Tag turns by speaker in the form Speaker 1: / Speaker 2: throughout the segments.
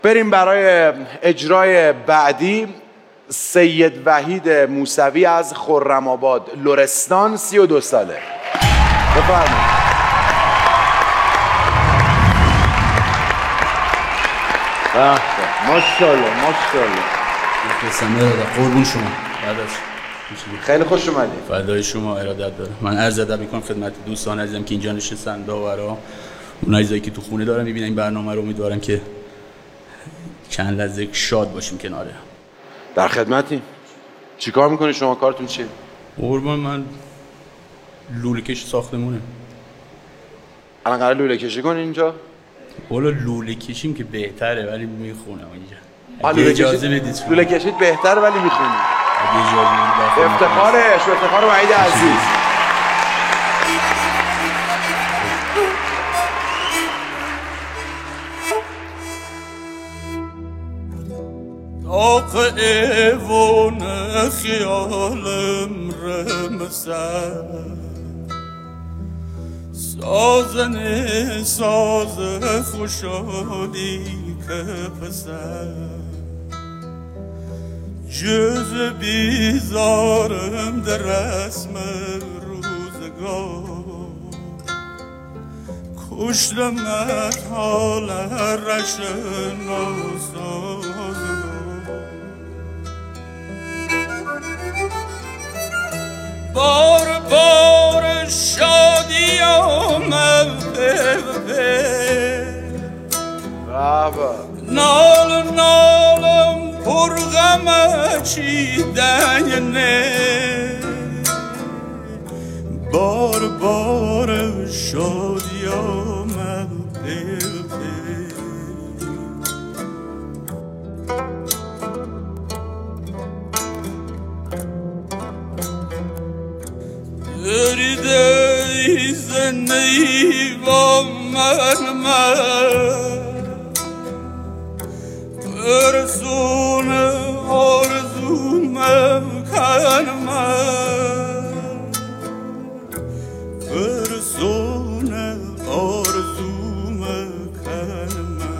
Speaker 1: بریم برای اجرای بعدی. سید وحید موسوی از خرم‌آباد لرستان، 32 ساله. بفرمایید. ماشاءالله ماشاءالله.
Speaker 2: قربون شما.
Speaker 1: خیلی خوش اومدید.
Speaker 2: فدای شما، ارادت دارم. من عرض ادب میکنم خدمت دوستان عزیزم که اینجا نشستن، داورا، اون عزیزایی که تو خونه دارن میبینن این برنامه رو. امیدوارم که چند لحظه شاد باشیم کناره.
Speaker 1: در خدمتیم. چیکار میکنی شما؟ کارتون چیه؟
Speaker 2: قربان من لوله کش ساختمونه.
Speaker 1: الان قرار لوله کشی کنی اینجا؟
Speaker 2: والا لوله کشیم که بهتره ولی میخونم اینجا.
Speaker 1: اجازه بدید. لوله کشید بهتره ولی میخونی. افتخارش و افتخار وحید عزیز.
Speaker 2: داغ ایوان خیالم رمسد، سازن ساز خوشحالی که پسد، جز بیزارم در رسم روزگار، کشتمت حال رش ناسازگار. بار بار شادی آمد نال نالم پر غم چیدنه، بار بار شادی آمد دریده زنی با من برسون آرزوم کن برسون آرزوم کن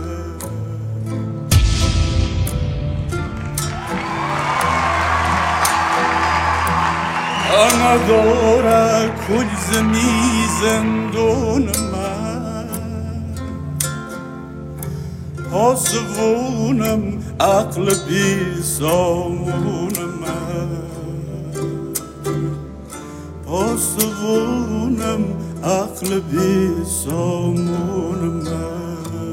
Speaker 2: انا داره کل زمی زندون من، پاسبونم عقل بی سامون من، پاسبونم عقل بی سامون من.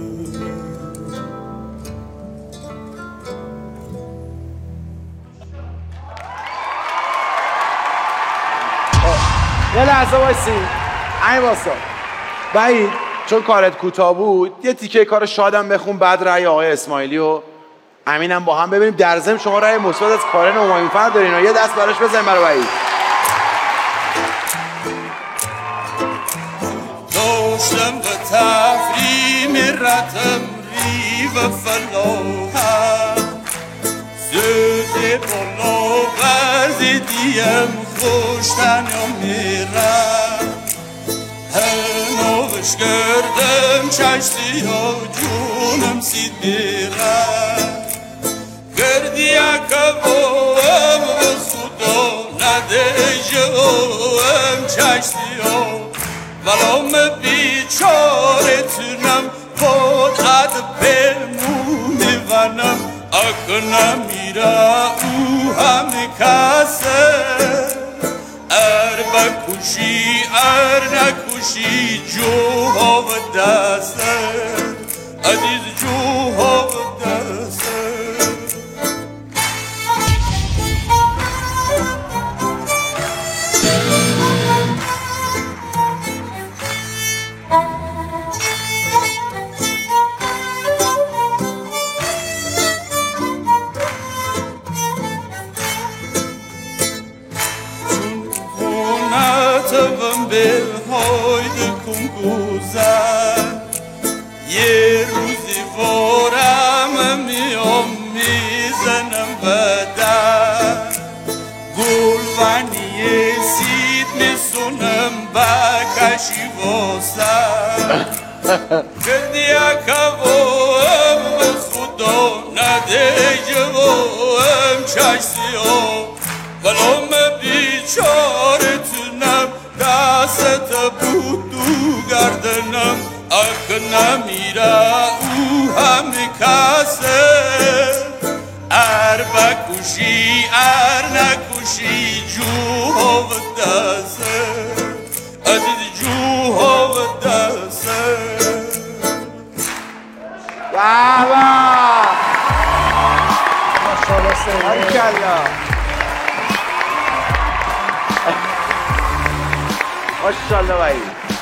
Speaker 1: یه لحظه وایسی. این واسا وحید، چون کارت کوتاه بود یه تیکه کار شادم بخون، بعد رأی آقای اسماعیلی و امینم با هم ببینیم. در ضمن شما رأی مثبت از کارن همایونفر دارین و یه دست براش بزنیم برای وحید.
Speaker 2: داشتم به تفریم رتم ریو فلاحم، زده بالا وزیدیم خوشتن یا میرم، هنوش کردم چشتی ها جونم سید میرم، گردی اکبام و خدا نده جوام چشتی ها، ولام بیچاره تونم خود عد بمونی ونم، اکنم میره او همه کسه، ار بکوشی ار نکوشی جوها و دسته، عزیز جوها و دسته. به هایده کن گذر، یه روزی وارم میام میزنم بدن، گلونی سید میسونم بکشی واسه، کردی اکوام خدا تو گردنم اگه نمیره او همه کسه ار بکوشی ار نکوشی جو و دسته عدید جو و دسته
Speaker 1: بابا
Speaker 3: ماشاءالله سیدی
Speaker 1: ماشاءالله ماشاءالله بایی